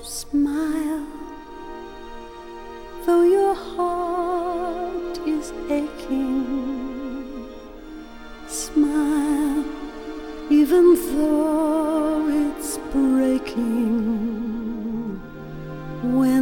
Smile, though your heart is aching. Smile, even though it's breaking. When